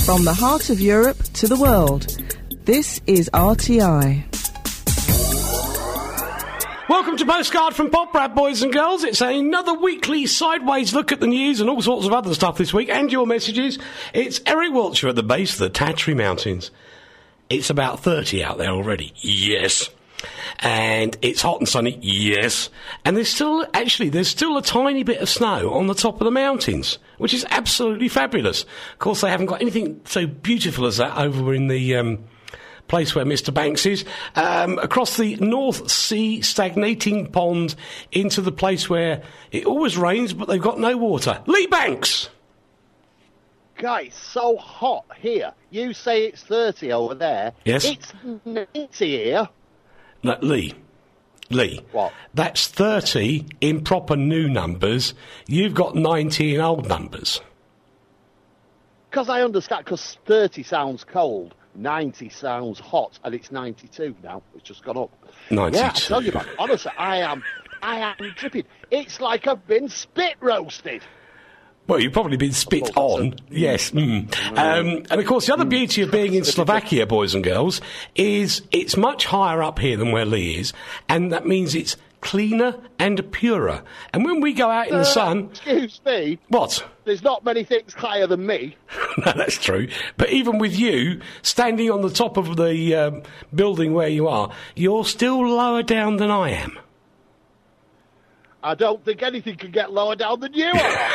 From the heart of Europe to the world, this is RTI. Welcome to Postcard from Pop Rap, boys and girls. It's another weekly sideways look at the news and all sorts of other stuff this week, and your messages. It's Eric Wiltshire at the base of the Tatry Mountains. It's about 30 out there already. Yes. And it's hot and sunny. Yes. And there's still a tiny bit of snow on the top of the mountains, which is absolutely fabulous. Of course, they haven't got anything so beautiful as that over in the place where Mr. Banks is, across the North Sea stagnating pond into the place where it always rains, but they've got no water. Lee Banks! Guys, so hot here. You say it's 30 over there. Yes. It's 90 here. No, Lee. What? That's 30 in proper new numbers. You've got 90 in old numbers. Because I understand, because 30 sounds cold, 90 sounds hot, and it's 92 now. It's just gone up. 92. Yeah, I tell you, man, honestly, I am dripping. It's like I've been spit roasted. Well, you've probably been spit on, yes. And of course, the other beauty of being in Slovakia, boys and girls, is it's much higher up here than where Lee is, and that means it's cleaner and purer. And when we go out in the sun... Excuse me. What? There's not many things higher than me. No, that's true. But even with you, standing on the top of the building where you are, you're still lower down than I am. I don't think anything can get lower down than you are.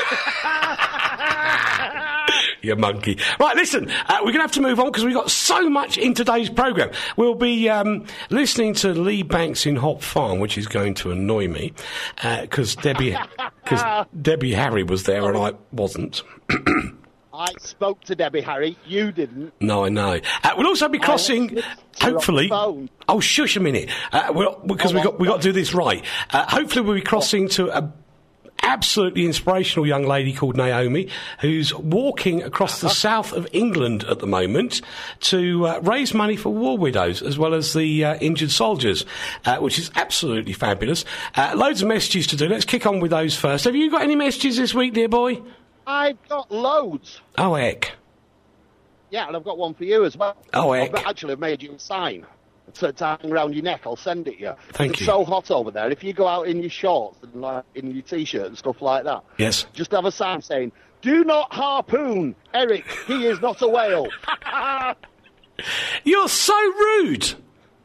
You monkey. Right, listen, we're going to have to move on because we've got so much in today's programme. We'll be listening to Lee Banks in Hop Farm, which is going to annoy me, because Debbie Harry was there and I wasn't. I spoke to Debbie Harry, you didn't. No, I know. We'll also be crossing, hopefully... Oh, shush a minute, because we've got to do this right. Hopefully we'll be crossing to a absolutely inspirational young lady called Naomi, who's walking across the south of England at the moment to raise money for war widows as well as the injured soldiers, which is absolutely fabulous. Loads of messages to do. Let's kick on with those first. Have you got any messages this week, dear boy? I've got loads. Oh, heck. Yeah, and I've got one for you as well. Oh, heck. I've made you a sign to hang around your neck. I'll send it you. Thank you. It's so hot over there. If you go out in your shorts and like, in your T-shirt and stuff like that, yes, just have a sign saying, "Do not harpoon Eric. He is not a whale." You're so rude.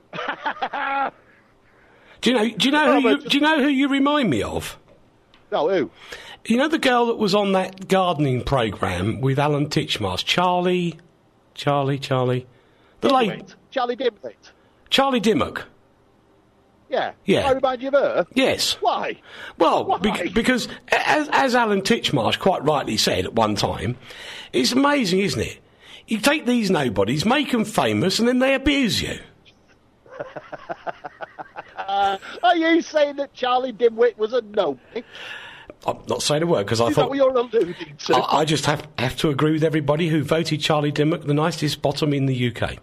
Do you know who you remind me of? No, who? You know the girl that was on that gardening programme with Alan Titchmarsh? Charlie. The late... Charlie Dimmock. Charlie Dimmock. Yeah. Yeah. I remind you of her? Yes. Why? Well, Why? Because, as Alan Titchmarsh quite rightly said at one time, it's amazing, isn't it? You take these nobodies, make them famous, and then they abuse you. Are you saying that Charlie Dimwit was a nobody? I'm not saying a word because I thought... what you're alluding to? I just have to agree with everybody who voted Charlie Dimmock the nicest bottom in the UK.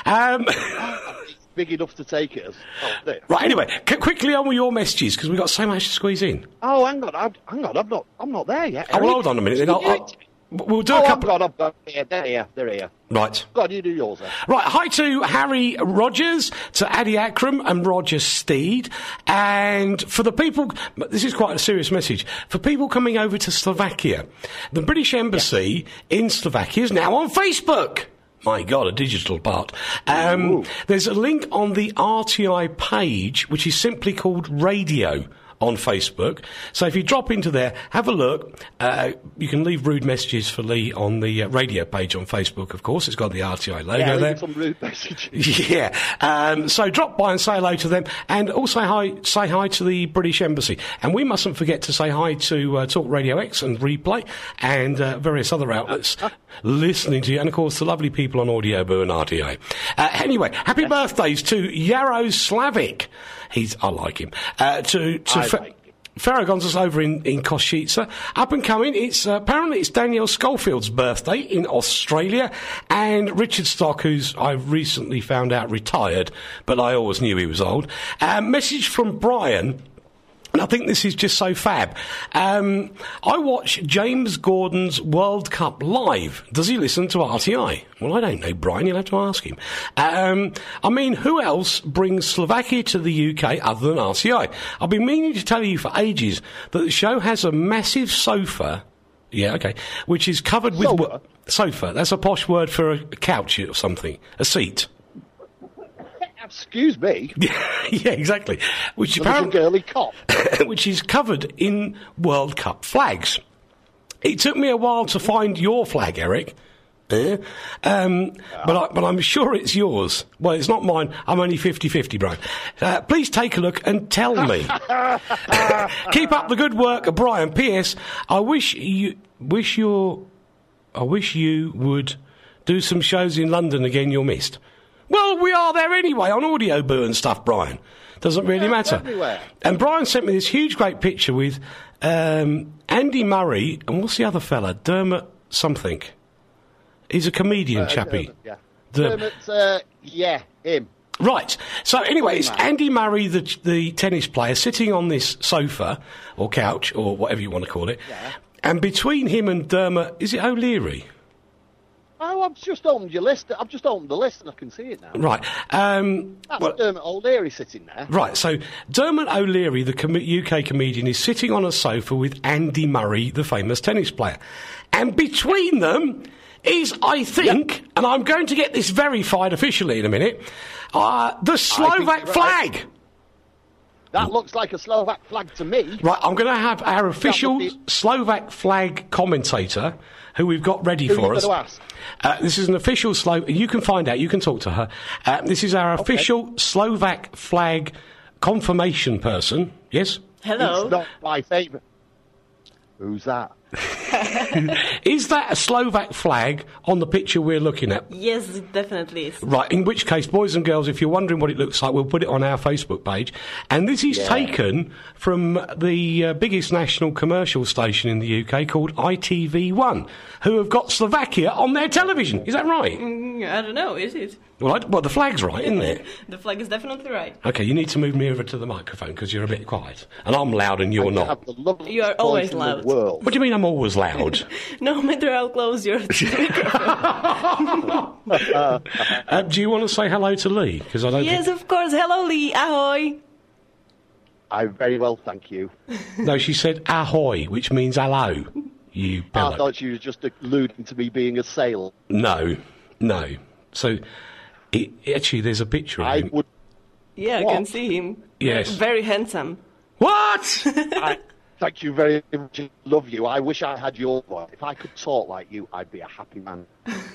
Big enough to take it as... Right, anyway, quickly on with your messages because we've got so much to squeeze in. Oh, hang on, I'm not there yet. Oh, well, hold on a minute. Then we'll do a couple... I've got they're here. Right. God, you do yours then. Right, hi to Harry Rogers, to Addy Akram and Roger Steed, and for the people, this is quite a serious message, for people coming over to Slovakia, the British Embassy in Slovakia is now on Facebook. My God, a digital part. There's a link on the RTI page, which is simply called Radio on Facebook. So if you drop into there, have a look. You can leave rude messages for Lee on the radio page on Facebook, of course. It's got the RTI logo there. Some rude messages. Yeah. So drop by and say hello to them, and also say hi to the British Embassy. And we mustn't forget to say hi to Talk Radio X and Replay and various other outlets listening to you, and of course the lovely people on Audio Boo and RTA. Anyway, happy birthdays to Yaroslavic. I like him. Farragon's is over in Košice. Up and coming, apparently it's Danielle Scholefield's birthday in Australia, and Richard Stock, who's I recently found out retired, but I always knew he was old. Message from Brian. And I think this is just so fab. I watch James Gordon's World Cup live. Does he listen to RTI? Well, I don't know, Brian. You'll have to ask him. I mean, who else brings Slovakia to the UK other than RTI? I've been meaning to tell you for ages that the show has a massive sofa. Yeah, okay. Which is covered with... Sofa. That's a posh word for a couch or something. A seat. Excuse me. Yeah, exactly. Which apparently girly cop. Which is covered in World Cup flags. It took me a while to find your flag, Eric. But I'm sure it's yours. Well, it's not mine. I'm only 50-50, Brian. Please take a look and tell me. Keep up the good work, Brian. P.S. I wish you would do some shows in London again you're missed. Well, we are there anyway, on Audio Boo and stuff, Brian. Doesn't really matter. Everywhere. And Brian sent me this huge, great picture with Andy Murray, and what's the other fella? Dermot something. He's a comedian, chappy. Dermot, him. Right. So anyway, it's Andy Murray, the tennis player, sitting on this sofa, or couch, or whatever you want to call it. Yeah. And between him and Dermot, is it O'Leary? Oh, I've just opened your list. I've just opened the list and I can see it now. Right. That's Dermot O'Leary sitting there. Right, so Dermot O'Leary, the UK comedian, is sitting on a sofa with Andy Murray, the famous tennis player. And between them is, I think, and I'm going to get this verified officially in a minute, the Slovak flag. That looks like a Slovak flag to me. Right, I'm going to have our official Slovak flag commentator, who we've got ready for us. This is an official you can find out, you can talk to her. This is our official Slovak flag confirmation person. Yes? Hello. It's not my favourite. Who's that? Is that a Slovak flag on the picture we're looking at? Yes, it definitely is. Right, in which case, boys and girls, if you're wondering what it looks like, we'll put it on our Facebook page. And this is taken from the biggest national commercial station in the UK called ITV1, who have got Slovakia on their television. Is that right? I don't know, is it? Well, the flag's right, isn't it? The flag is definitely right. OK, you need to move me over to the microphone because you're a bit quiet. And I'm loud and you're not. You are always loud. What do you mean I'm always loud? No matter how close you're to the microphone. Do you want to say hello to Lee? Because I don't. Yes, of course. Hello, Lee. Ahoy. I'm very well, thank you. No, she said ahoy, which means hello. You bellow. I thought you were just alluding to me being a sailor. No. So, actually, there's a picture of him. Yeah, I can see him. Yes. Very handsome. What? Thank you very much. Love you. I wish I had your voice. If I could talk like you, I'd be a happy man.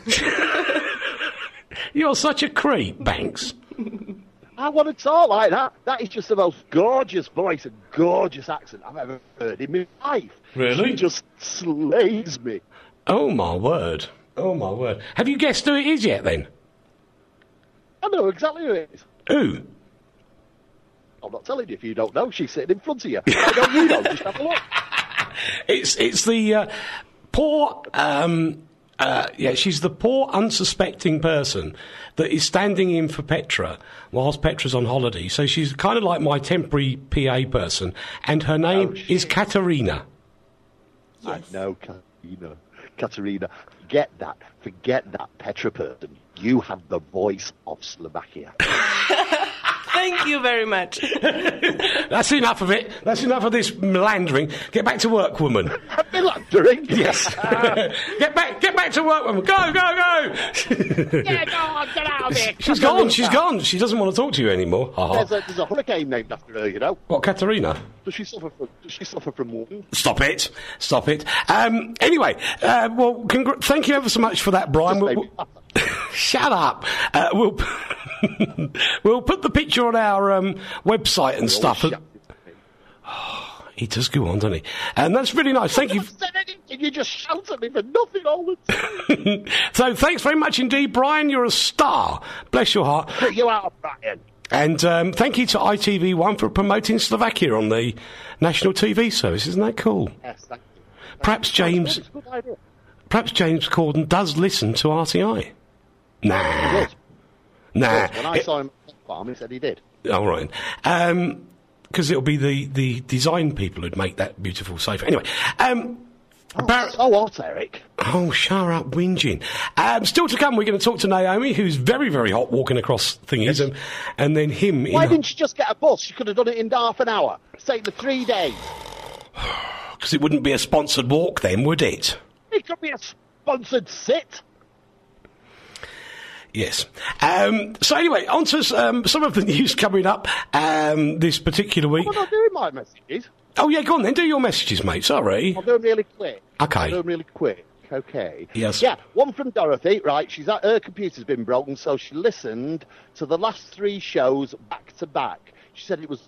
You're such a creep, Banks. I want to talk like that. That is just the most gorgeous voice and gorgeous accent I've ever heard in my life. Really? She just slays me. Oh, my word. Have you guessed who it is yet, then? I know exactly who it is. Who? I'm not telling you if you don't know. She's sitting in front of you. Why don't you know? Just have a look. It's the poor... she's the poor, unsuspecting person that is standing in for Petra whilst Petra's on holiday. So she's kind of like my temporary PA person, and her name is Katerina. Yes. I know, Katerina. Forget that Petra person. You have the voice of Slovakia. Thank you very much. That's enough of it. That's enough of this melandering. Get back to work, woman. Melandering? Yes. Get back to work, woman. Go. Yeah, go on, get out of here. She's gone. She doesn't want to talk to you anymore. There's a hurricane named after her, you know. What, Katerina? Does she suffer from wounds? Stop it. Anyway, thank you ever so much for that, Brian. Shut up. We'll put the picture on our website and stuff. He does go on, doesn't he? And that's really nice. Thank you. You just shout at me for nothing all the time. So thanks very much indeed, Brian. You're a star. Bless your heart. Put you out of Brian. And thank you to ITV1 for promoting Slovakia on the national TV service. Isn't that cool? Yes, thank you. Perhaps James Corden does listen to RTI. Nah. When I saw him on the farm, he said he did. All right. Because it'll be the design people who'd make that beautiful sofa. Anyway, so hot, Eric. Oh, shut up, whinging. Still to come, we're going to talk to Naomi, who's very, very hot walking across thingies, and then him... Why didn't she just get a bus? She could have done it in half an hour. It's taken the 3 days. Because it wouldn't be a sponsored walk then, would it? It could be a sponsored sit. Yes. So anyway, on to some of the news coming up this particular week. I'm not doing my messages. Oh, yeah, go on then. Do your messages, mate. Sorry. I'll do them really quick. Okay. Okay. Yes. Yeah, one from Dorothy, right? Her computer's been broken, so she listened to the last 3 shows back to back. She said it was...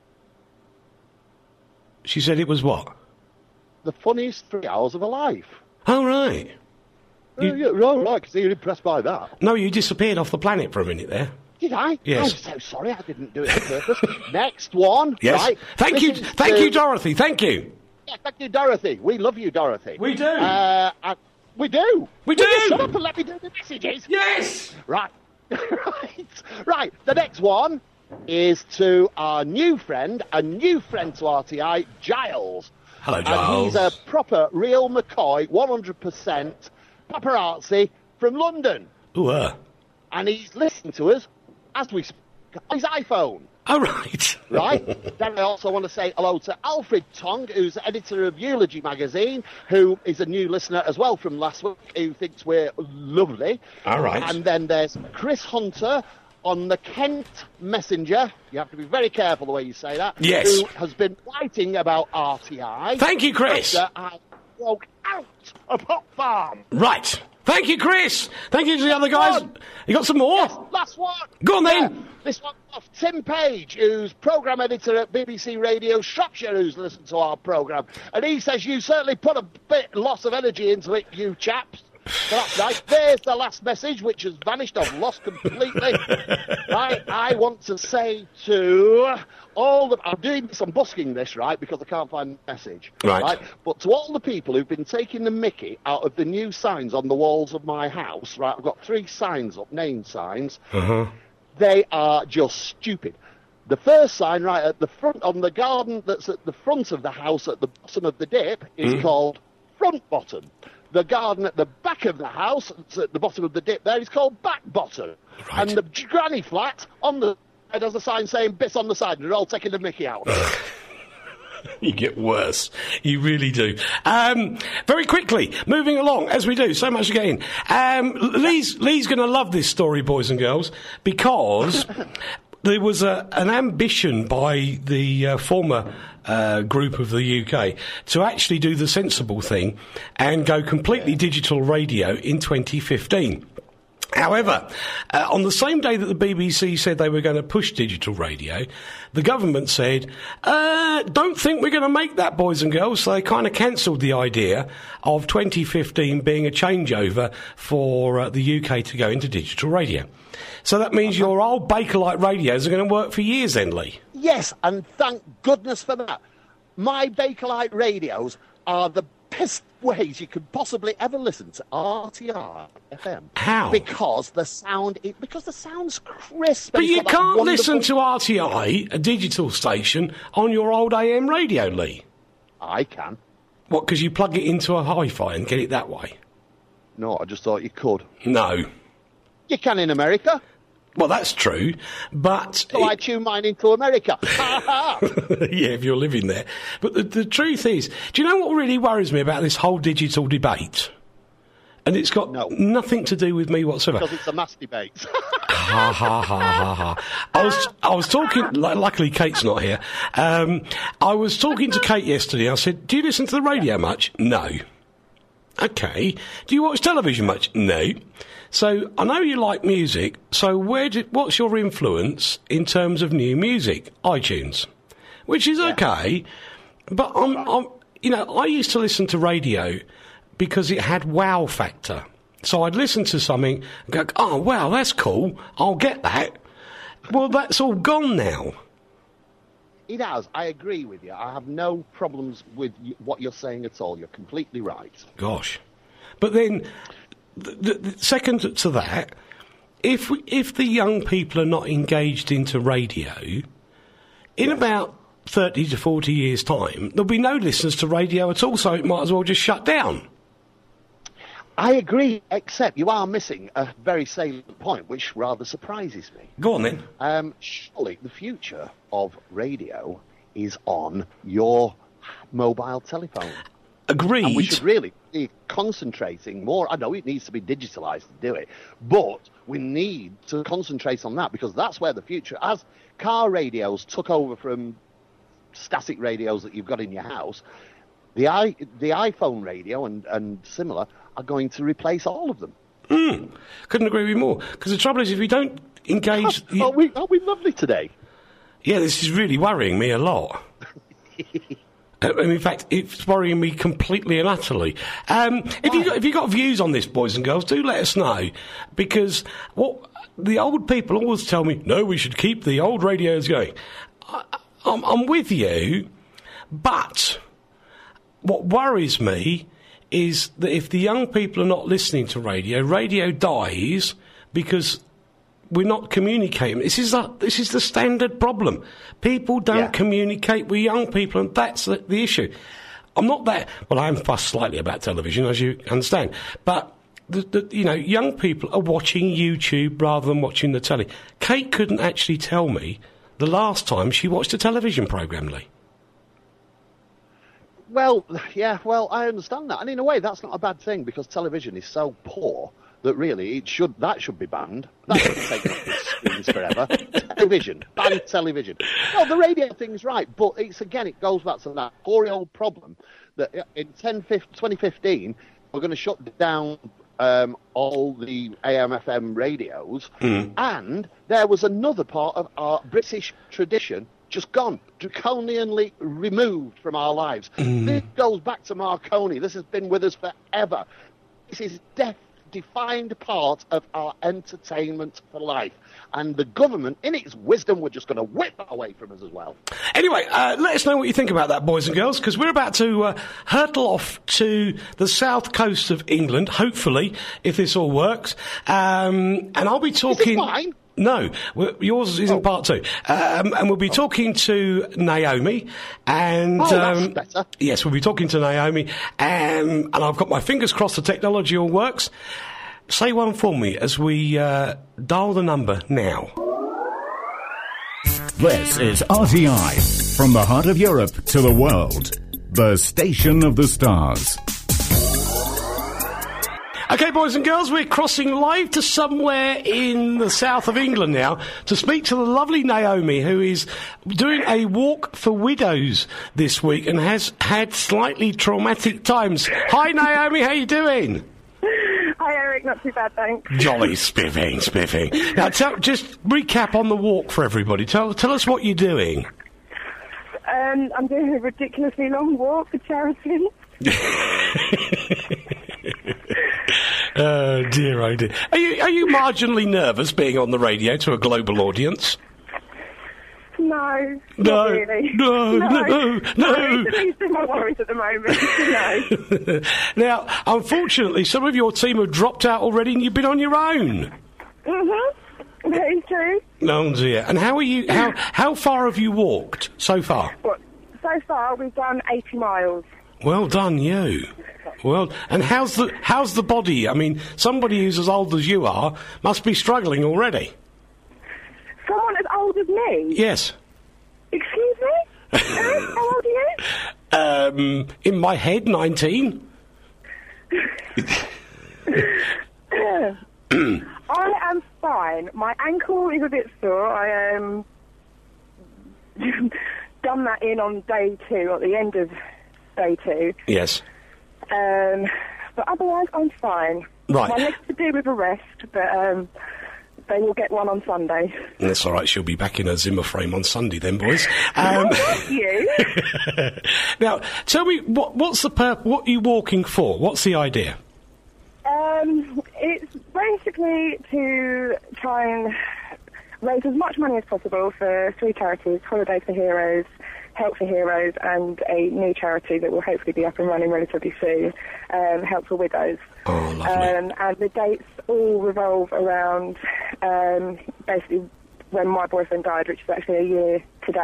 She said it was what? The funniest 3 hours of her life. Oh, right. Yeah, right, because you're impressed by that. No, you disappeared off the planet for a minute there. Did I? Yes. I'm so sorry, I didn't do it on purpose. Next one. Yes. Right. Thank you, Dorothy. Thank you. Yeah, thank you, Dorothy. We love you, Dorothy. We do. We do. We do. Shut up and let me do the messages. Yes. Right. Right. The next one is to our new friend to RTI, Giles. Hello, Giles. And he's a proper, real McCoy, 100% paparazzi from London. Ooh, And he's listening to us as we speak on his iPhone. Oh, right. Right. Then I also want to say hello to Alfred Tong, who's editor of Eulogy magazine, who is a new listener as well from last week, who thinks we're lovely. All right. And then there's Chris Hunter on the Kent Messenger. You have to be very careful the way you say that. Yes. Who has been writing about RTI. Thank you, Chris. After I broke out of Pop Farm. Right. Thank you, Chris. Thank you to the other guys. You got some more? Yes, last one. Go on, then. Yeah, this one's off Tim Page, who's programme editor at BBC Radio Shropshire, who's listened to our programme. And he says, you certainly put a bit loss of energy into it, you chaps. So that's right. There's the last message, which has vanished. I've lost completely. Right. I want to say to all the... I'm doing this, I'm busking this, right, because I can't find the message. Right. But to all the people who've been taking the mickey out of the new signs on the walls of my house, right, I've got 3 signs up, name signs. Uh-huh. They are just stupid. The first sign, right, at the front, on the garden that's at the front of the house at the bottom of the dip, is called Front Bottom. The garden at the back of the house, it's at the bottom of the dip there, is called Back Bottom. Right. And the granny flat on the side has a sign saying bits on the side, and they're all taking the mickey out. You get worse. You really do. Very quickly, moving along, as we do, so much to get in. Lee's going to love this story, boys and girls, because there was an ambition by the former group of the UK to actually do the sensible thing and go completely digital radio in 2015. However, on the same day that the BBC said they were going to push digital radio, the government said, don't think we're going to make that, boys and girls. So they kind of cancelled the idea of 2015 being a changeover for the UK to go into digital radio. So that means your old Bakelite radios are going to work for years then, Lee. Yes, and thank goodness for that. My Bakelite radios are the best ways you could possibly ever listen to RTI FM. How? Because the sound's crisp. But and you it's got that can't wonderful... listen to RTI, a digital station, on your old AM radio, Lee. I can. What, because you plug it into a hi-fi and get it that way? No, I just thought you could. No. You can in America. Well, that's true, but... So I tune mine into America. Yeah, if you're living there. But the truth is, do you know what really worries me about this whole digital debate? And it's got nothing to do with me whatsoever. Because it's a mass debate. Ha, ha, ha, ha, ha. I was talking... Luckily, Kate's not here. I was talking to Kate yesterday. I said, do you listen to the radio much? No. Okay. Do you watch television much? No. So, I know you like music, so what's your influence in terms of new music? iTunes. Which is okay, but I used to listen to radio because it had wow factor. So I'd listen to something and go, oh, wow, that's cool, I'll get that. Well, that's all gone now. It has, I agree with you. I have no problems with what you're saying at all. You're completely right. Gosh. But then... The second to that, if the young people are not engaged into radio, in about 30 to 40 years' time, there'll be no listeners to radio at all, so it might as well just shut down. I agree, except you are missing a very salient point, which rather surprises me. Go on, then. Surely the future of radio is on your mobile telephone. Agreed. And we should really be concentrating more. I know it needs to be digitalised to do it, but we need to concentrate on that because that's where the future, as car radios took over from static radios that you've got in your house, the iPhone radio and similar are going to replace all of them. Couldn't agree with you more. Because the trouble is, if we don't engage... Aren't we lovely today? Yeah, this is really worrying me a lot. In fact, it's worrying me completely and utterly. If you've got views on this, boys and girls, do let us know. Because what the old people always tell me, no, we should keep the old radios going. I'm with you, but what worries me is that if the young people are not listening to radio, radio dies because we're not communicating. This is the standard problem. People don't communicate with young people, and that's the issue. I'm not that... Well, I am fussed slightly about television, as you understand. But, young people are watching YouTube rather than watching the telly. Kate couldn't actually tell me the last time she watched a television programme, Lee. Well, I understand that. And in a way, that's not a bad thing, because television is so poor that really that should be banned. That should take off the screens forever. Television, ban television. No, the radio thing's right, but it goes back to that hoary old problem that in 2015 we're going to shut down all the AM/FM radios, and there was another part of our British tradition just gone, draconianly removed from our lives. This goes back to Marconi. This has been with us forever. This is defined part of our entertainment for life. And the government, in its wisdom, we're just going to whip that away from us as well. Anyway, let us know what you think about that, boys and girls, because we're about to hurtle off to the south coast of England, hopefully, if this all works. And I'll be talking... Is it mine? No, yours isn't part two. And we'll be talking to Naomi. And, that's better. Yes, we'll be talking to Naomi. And I've got my fingers crossed the technology all works. Say one for me as we dial the number now. This is RTI, from the heart of Europe to the world. The station of the stars. OK, boys and girls, we're crossing live to somewhere in the south of England now to speak to the lovely Naomi, who is doing a walk for widows this week and has had slightly traumatic times. Hi, Naomi, how you doing? Hi, Eric. Not too bad, thanks. Jolly spiffing. Now, just recap on the walk for everybody. Tell us what you're doing. I'm doing a ridiculously long walk for charity. Oh dear. Are you marginally nervous being on the radio to a global audience? No, not really. No. These are my worries at the moment. No. Now, unfortunately, some of your team have dropped out already, and you've been on your own. That is true. Oh dear. And how are you? How far have you walked so far? Well, so far we've done 80 miles. Well done, you. Well, and how's the body? I mean, somebody who's as old as you are must be struggling already. Someone as old as me? Yes. Excuse me? How old are you? In my head, 19. I am fine. My ankle is a bit sore. I done that in on day 2, at the end of day 2. Yes. But otherwise, I'm fine. Right. My legs could do with a rest, but they will get one on Sunday. That's all right. She'll be back in her Zimmer frame on Sunday then, boys. You? Now, tell me, what's the purpose? What are you walking for? What's the idea? It's basically to try and raise as much money as possible for 3 charities: Holidays for Heroes, Help for Heroes, and a new charity that will hopefully be up and running relatively soon, Help for Widows. Oh, lovely. And the dates all revolve around basically when my boyfriend died, which is actually a year today.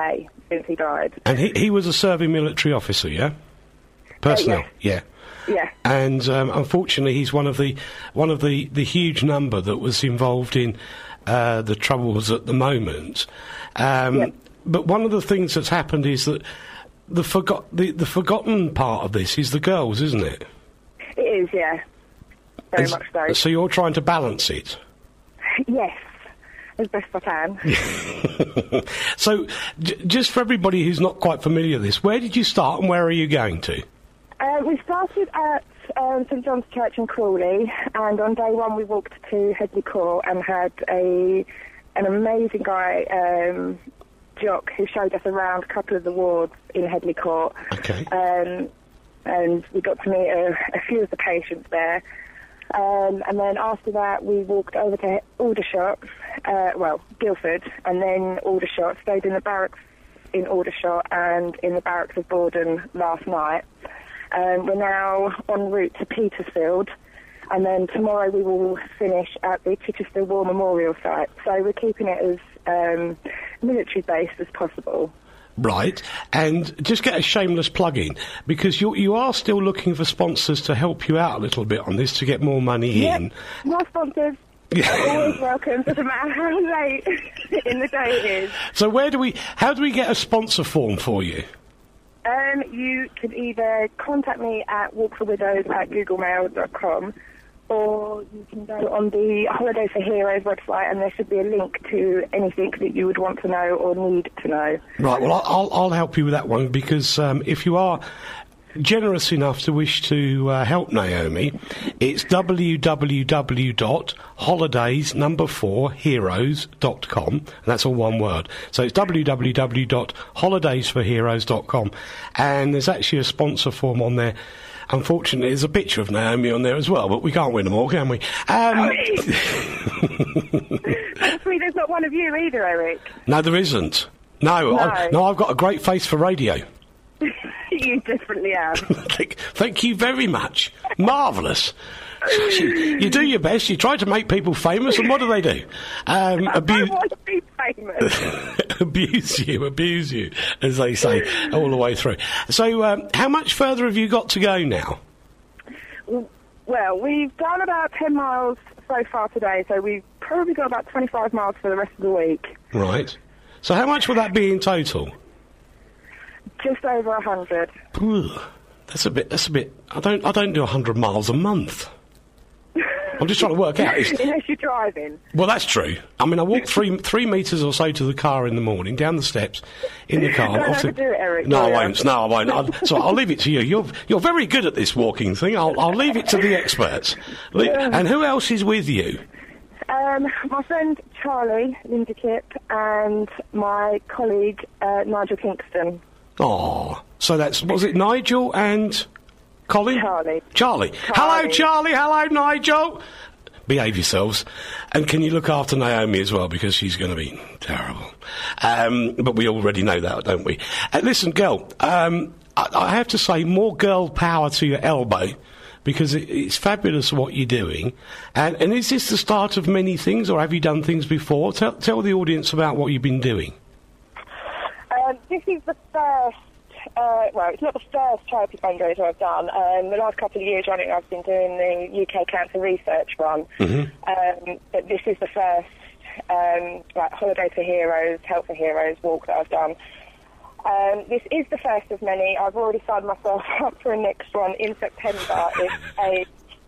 since he died. And he was a serving military officer, yeah? Personnel, yes. Yeah. And unfortunately, he's one of the huge number that was involved in the troubles at the moment. But one of the things that's happened is that the forgotten part of this is the girls, isn't it? It is, yeah. Very much so. So you're trying to balance it? Yes, as best I can. So, just for everybody who's not quite familiar with this, where did you start and where are you going to? We started at St John's Church in Crawley, and on day one we walked to Headley Court and had an amazing guy, Jock, who showed us around a couple of the wards in Headley Court. Okay. And we got to meet a few of the patients there. And then after that, we walked over to Aldershot, Guildford, and then Aldershot, stayed in the barracks in Aldershot and in the barracks of Borden last night. We're now en route to Petersfield, and then tomorrow we will finish at the Chichester War Memorial site. So we're keeping it as military-based as possible. Right, and just get a shameless plug in, because you are still looking for sponsors to help you out a little bit on this to get more money in. More sponsors. Are always welcome, doesn't matter how late in the day it is. So how do we get a sponsor form for you? You can either contact me at walkforwidows@googlemail.com, or you can go on the Holiday for Heroes website, and there should be a link to anything that you would want to know or need to know. Right, well, I'll help you with that one, because if you are generous enough to wish to help Naomi, it's www.holidays4heroes.com, and that's all one word. So it's www.holidaysforheroes.com, and there's actually a sponsor form on there. Unfortunately, there's a picture of Naomi on there as well, but we can't win them all, can we? Actually, there's not one of you either, Eric. No, there isn't. No. I've got a great face for radio. You definitely have. Thank you very much. Marvellous. You do your best. You try to make people famous, and what do they do? I don't want to be famous. abuse you, as they say, all the way through. So, how much further have you got to go now? Well, we've done about 10 miles so far today, so we've probably got about 25 miles for the rest of the week. Right. So, how much will that be in total? Just over 100. That's a bit. I don't do 100 miles a month. I'm just trying to work out. Unless you're driving. Well, that's true. I mean, I walk 3 metres or so to the car in the morning, down the steps, in the car. Don't ever do it, Eric. No, I won't. No, I won't. So I'll leave it to you. You're very good at this walking thing. I'll leave it to the experts. And who else is with you? My friend Charlie Lindekipp and my colleague Nigel Kingston. Oh, so was it Nigel and Colin? Charlie. Hello, Charlie. Hello, Nigel. Behave yourselves. And can you look after Naomi as well, because she's going to be terrible. But we already know that, don't we? Listen, girl, I have to say, more girl power to your elbow, because it's fabulous what you're doing. And is this the start of many things, or have you done things before? Tell the audience about what you've been doing. This is the first, it's not the first charity fundraiser I've done. The last couple of years running, I've been doing the UK Cancer Research Run. Mm-hmm. But this is the first, Holiday for Heroes, Help for Heroes walk that I've done. This is the first of many. I've already signed myself up for a next one in September. It's a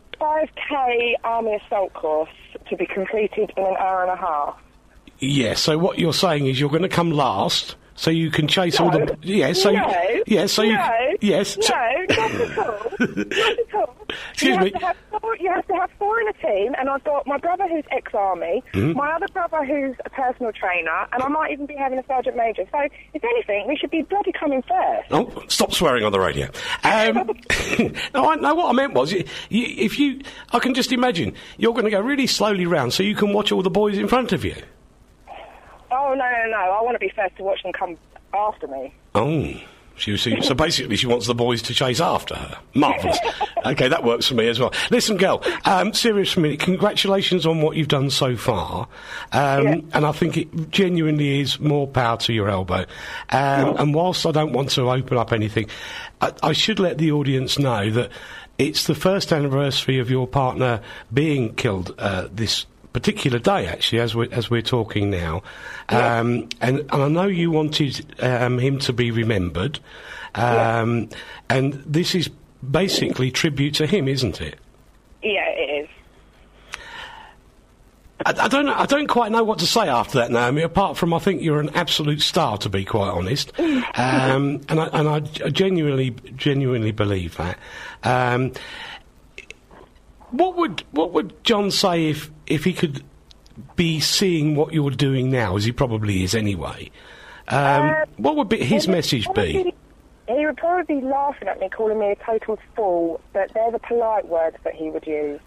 5K Army Assault course to be completed in an hour and a half. Yeah, so what you're saying is you're going to come last, so you can chase all the... Yeah, so... No. Yeah, so you... Yes. No, not at all. Not at all. Excuse me. You have to have 4 in a team, and I've got my brother who's ex-army, my other brother who's a personal trainer, and I might even be having a sergeant major. So, if anything, we should be bloody coming first. Oh, stop swearing on the radio. No, what I meant was, I can just imagine, you're going to go really slowly round so you can watch all the boys in front of you. Oh, no. I want to be first to watch them come after me. Oh, So basically she wants the boys to chase after her. Marvellous. Okay, that works for me as well. Listen, girl, serious for a minute, congratulations on what you've done so far. And I think it genuinely is more power to your elbow. And whilst I don't want to open up anything, I should let the audience know that it's the first anniversary of your partner being killed this particular day, actually, as we're talking now. And I know you wanted him to be remembered. And this is basically tribute to him, isn't it? Yeah, it is. I don't quite know what to say after that, Naomi, apart from I think you're an absolute star, to be quite honest. And I genuinely believe that. What would John say if he could be seeing what you're doing now, as he probably is anyway? What would his message be? He would probably be laughing at me, calling me a total fool, but they're the polite words that he would use.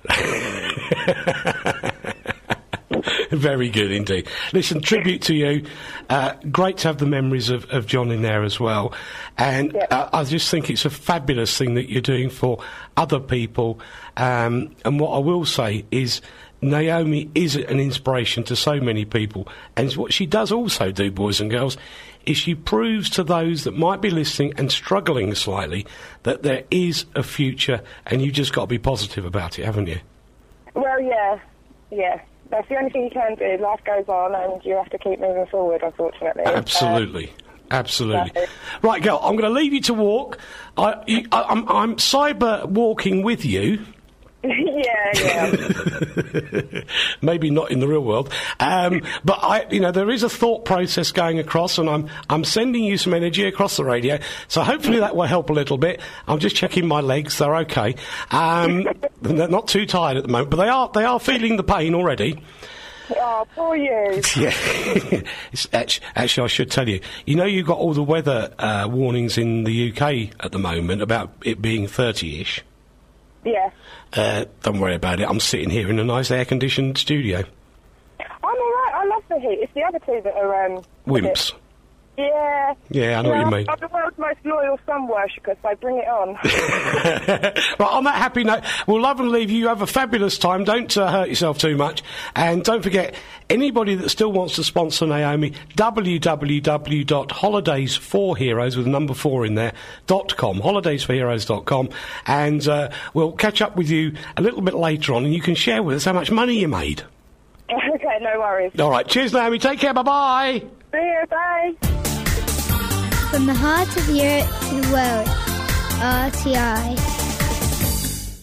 Very good indeed. Listen, tribute to you. Great to have the memories of John in there as well. And I just think it's a fabulous thing that you're doing for other people. And what I will say is Naomi is an inspiration to so many people. And what she does also do, boys and girls, is she proves to those that might be listening and struggling slightly that there is a future, and you've just got to be positive about it, haven't you? Well, yeah. That's the only thing you can do. Life goes on, and you have to keep moving forward, unfortunately. Absolutely. Right, girl, I'm going to leave you to walk. I'm cyber walking with you. Yeah. Maybe not in the real world. But there is a thought process going across, and I'm sending you some energy across the radio. So hopefully that will help a little bit. I'm just checking my legs; they're okay. They're not too tired at the moment, but they are feeling the pain already. Oh, poor you. Yeah. Actually, I should tell you. You know, you've got all the weather warnings in the UK at the moment about it being 30-ish. Yeah. Don't worry about it. I'm sitting here in a nice air-conditioned studio. I'm all right. I love the heat. It's the other two that are... wimps. Yeah. Yeah, I know what you mean. I'm the world's most loyal sun worshipper, so bring it on. Right, on that happy note, we'll love and leave you. You have a fabulous time. Don't hurt yourself too much. And don't forget, anybody that still wants to sponsor Naomi, www.holidaysforheroes, with number 4 in there, .com, holidaysforheroes.com. And we'll catch up with you a little bit later on, and you can share with us how much money you made. Okay, no worries. All right, cheers, Naomi. Take care. Bye-bye. See you, bye. From the heart of Europe to the world, RTI.